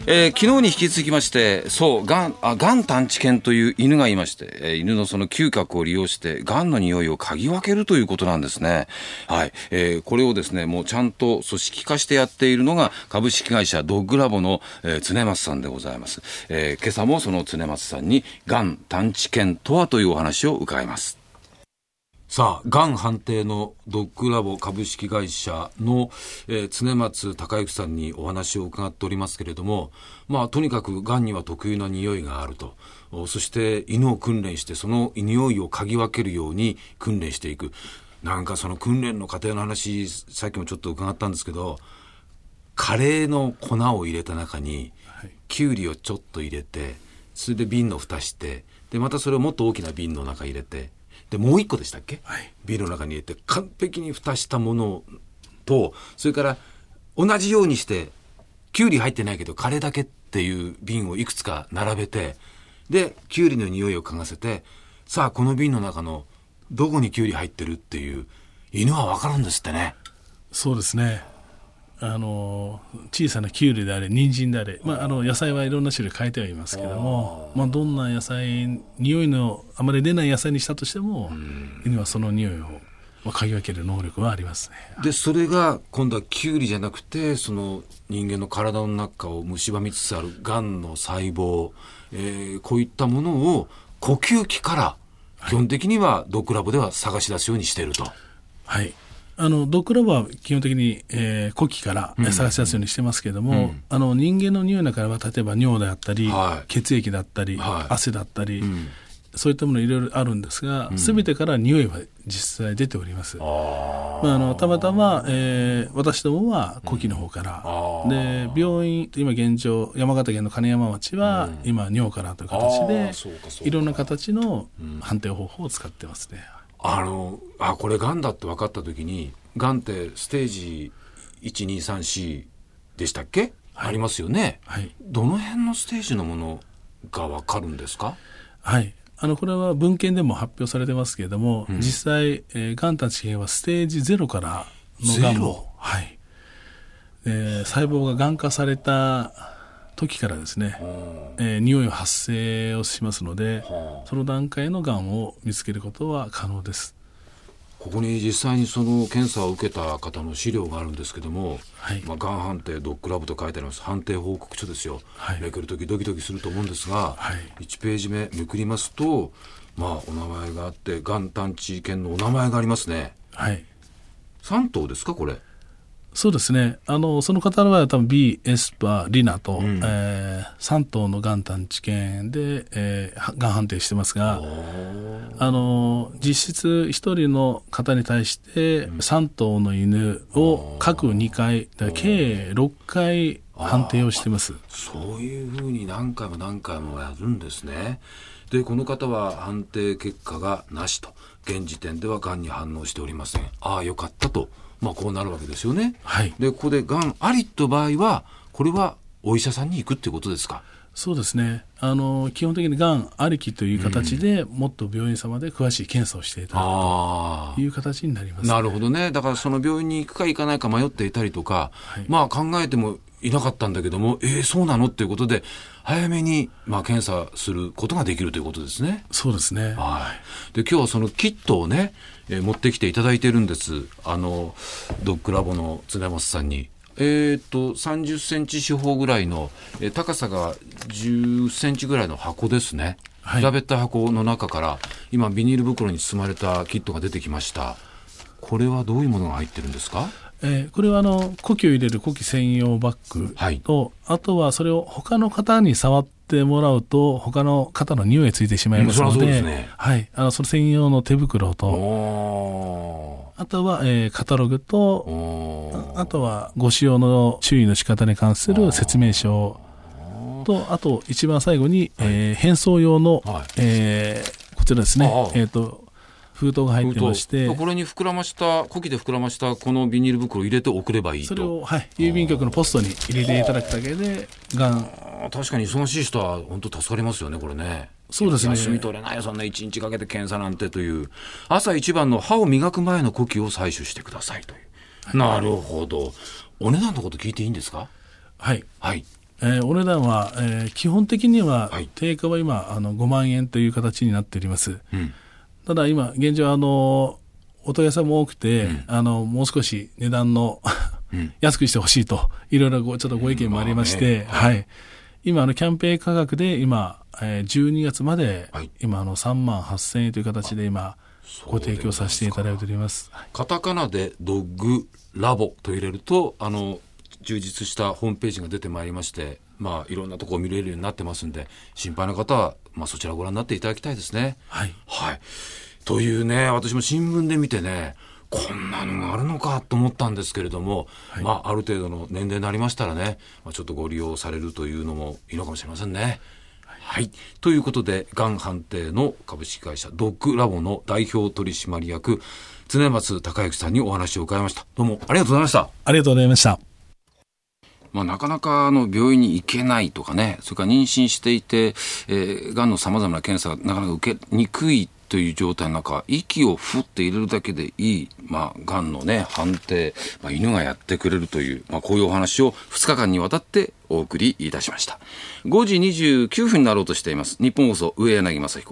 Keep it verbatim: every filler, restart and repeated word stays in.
えー、昨日に引き続きまして、そう、がん、あ、がん探知犬という犬がいまして、えー、犬のその嗅覚を利用して、がんの匂いを嗅ぎ分けるということなんですね。はい。えー、これをですね、もうちゃんと組織化してやっているのが、株式会社ドッグラボの、えー、常松さんでございます。えー、今朝もその常松さんに、がん探知犬とはというお話を伺います。さあ、がん判定のドッグラボ株式会社の、えー、常松孝之さんにお話を伺っておりますけれども、まあ、とにかくがんには特有な匂いがあると。そして犬を訓練してその匂いを嗅ぎ分けるように訓練していく。なんかその訓練の過程の話、さっきもちょっと伺ったんですけど、カレーの粉を入れた中にきゅうりをちょっと入れて、それで瓶の蓋して、でまたそれをもっと大きな瓶の中に入れて、でもう一個でしたっけ、はい、ビールの中に入れて完璧に蓋したものと、それから同じようにしてきゅうり入ってないけどカレーだけっていう瓶をいくつか並べて、できゅうりの匂いを嗅がせて、さあこの瓶の中のどこにきゅうり入ってるっていう、犬は分かるんですってね。 そうですね。あの小さなきゅうりであれ人参であれ、まあ、あの野菜はいろんな種類変えてはいますけども、まあ、どんな野菜、匂いのあまり出ない野菜にしたとしても、犬はその匂いを嗅ぎ分ける能力はありますね。 でそれが今度はきゅうりじゃなくて、その人間の体の中を蝕みつつあるがんの細胞、えー、こういったものを呼吸器から基本的にはドッグラボでは探し出すようにしていると。 はい、あのドッグラボは基本的に、えー、呼気から探し出すようにしてますけれども、うんうん、あの人間の匂いの中は例えば尿であったり、はい、血液だったり、はい、汗だったり、うん、そういったものいろいろあるんですが、すべ、うん、てから匂いは実際出ております。あ、まあ、あのたまたま、えー、私どもは呼気の方から、うん、で病院今現状山形県の金山町は、うん、今尿からという形でいろんな形の判定方法を使ってますね。 あのあこれがんだって分かった時に、がんってステージいちにさんよんでしたっけ、はい、ありますよね、はい、どの辺のステージのものが分かるんですか？ はい、あのこれは文献でも発表されてますけれども、うん、実際、えー、がん探知犬はステージゼロからのがんも、はい、えー、細胞ががん化された時からですね、えー、匂い発生をしますので、その段階のがんを見つけることは可能です。 ここに実際にその検査を受けた方の資料があるんですけども、はい、まあ、がん判定ドッグラボと書いてあります。判定報告書ですよ、はい、めくるときドキドキすると思うんですが、はい、いちページ目めくりますと、まあ、お名前があって、がん探知犬のお名前がありますね、はい、さん頭ですかこれ？ そうですね。あのその方の場合は多分 B、エスパー、リナと、うん、えー、さん頭のがん探知犬で、えー、がん判定してますが、あの実質ひとりの方に対してさん頭の犬を各にかい、だから計ろっかい判定をしています。 そういうふうに何回も何回もやるんですね。でこの方は判定結果がなしと、現時点ではがんに反応しておりません。ああよかったと、まあ、こうなるわけですよね、はい、でここでがんありと場合はこれはお医者さんに行くっていうことですか？ そうですね。あの基本的にがんありきという形で、うん、もっと病院様で詳しい検査をしていただくという形になります、ね、 なるほどね。だからその病院に行くか行かないか迷っていたりとか、はい、まあ考えてもいなかったんだけども、えー、そうなのっていうことで早めに、まあ、検査することができるということですね。 そうですね。 はい。で今日はそのキットをね、えー、持ってきていただいているんです。あのドッグラボの常松さんに、えー、とさんじゅっセンチ四方ぐらいの、えー、高さがじゅっセンチぐらいの箱ですね、はい、平べった箱の中から今ビニール袋に包まれたキットが出てきました。これはどういうものが入ってるんですか？ えー、これはあの呼気を入れる呼気専用バッグと、はい、あとはそれを他の方に触ってもらうと他の方の匂いがついてしまいますので、うん、そうですね、はい、あのその専用の手袋と、あとは、えー、カタログと、 あ, あとはご使用の注意の仕方に関する説明書と、あと一番最後に、はい、えー、変装用の、はい、えー、こちらですね、えーと封筒が入ってまして、 これに膨らました呼気で膨らましたこのビニール袋を入れて送ればいいと。 それを、はい、郵便局のポストに入れていただくだけでがん、 確かに忙しい人は本当助かりますよねこれね。 そうですね。 休み取れないよそんないちにちかけて検査なんてという。朝一番の歯を磨く前の呼気を採取してくださいという、はい、なるほど。お値段のこと聞いていいんですか？ はい、 はい、 えー、お値段は、えー、基本的には、はい、定価は今あのごまんえんという形になっております、うん、ただ今現状あのお問い合わせも多くて、うん、あのもう少し値段のうん、安くしてほしいといろいろちょっとご意見もありまして、うんまあねはい、今あのキャンペーン価格で今、えー、じゅうにがつまで、はい、今あのさんまんはっせんえんという形で今ご提供させていただいております。 カタカナでドッグラボと入れるとあの充実したホームページが出てまいりまして、まあ、いろんなところを見れるようになってますんで心配な方は、まあ、そちらをご覧になっていただきたいですね。 はい、 はい、というね私も新聞で見てねこんなのがあるのかと思ったんですけれども、はいまあ、ある程度の年齢になりましたらね、まあ、ちょっとご利用されるというのもいいのかもしれませんね。はい、はい、ということでがん判定の株式会社ドッグラボの代表取締役常松孝之さんにお話を伺いました。どうもありがとうございました。 ありがとうございました。 まあ、なかなかあの病院に行けないとかね、それから妊娠していて、えー、がんのさまざまな検査がなかなか受けにくいという状態の中、息をふって入れるだけでいい、まあ、がんのね、判定、まあ、犬がやってくれるという、まあ、こういうお話をふつかかんにわたってお送りいたしました。ごじにじゅうきゅうふんになろうとしています。日本放送、上柳正彦。